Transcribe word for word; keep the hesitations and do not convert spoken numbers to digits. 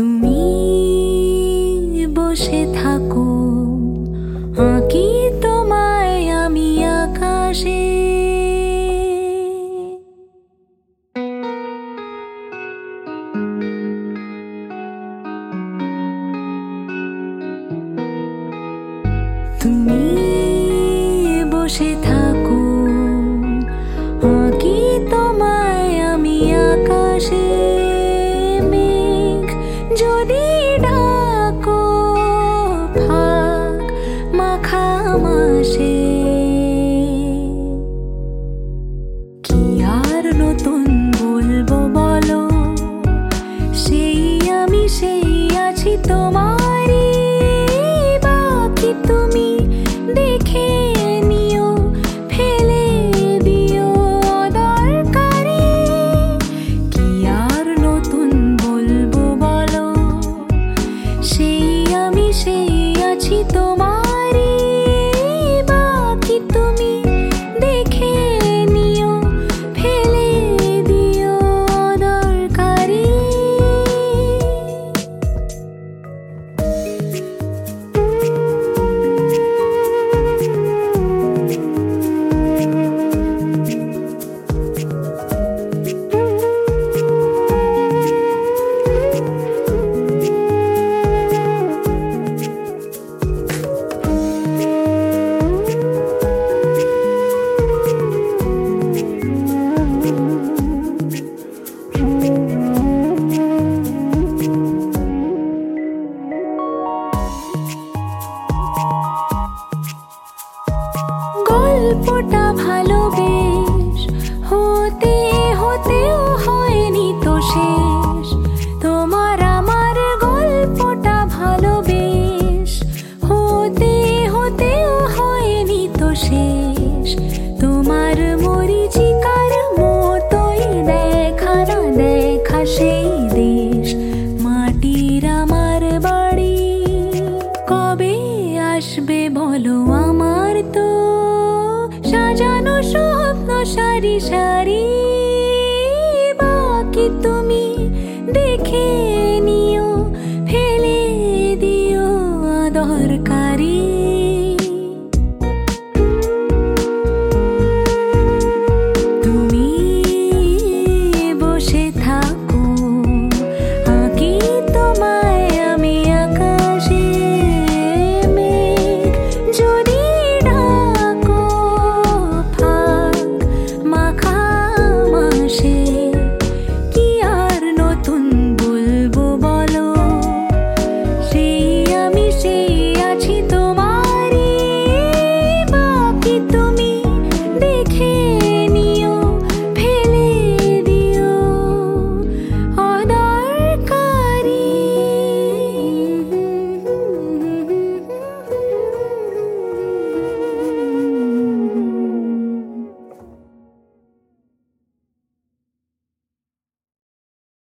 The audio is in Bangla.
তুমি বসে থাকো, আঁকি তোমায় আমি আকাশে। তুমি বসে থাকো, আঁকি তোমায় আমি আকাশে। মেঘ যদি ডাকো ফাঁক মাখা মাসে, কি আর নতুন বলবো বলো, সেই আমি সেই আছি তোমারই। বাকি তুমি দেখে নিও, ফেলে দিও দরকারি। কি আর নতুন বলবো বলো, সেই আমি সেই আছি তোমারই। বাকি তুমি দেখে নিও, ফেলে দিও দরকারি। গল্পটা ভালো বেশ, হতে হতেও হয়নি তো শেষ। তোমার আমার গল্পটা ভালো বেশ, হতে হতেও হয়নি তো শেষ। তোমার মরিচিকার মতোই দেখা না দেখা সেই দেশ। মাটির আমার বাড়ি কবে আসবে বলো, আমার তো সাজানো স্বপ্ন সারি সারি। বাকি তো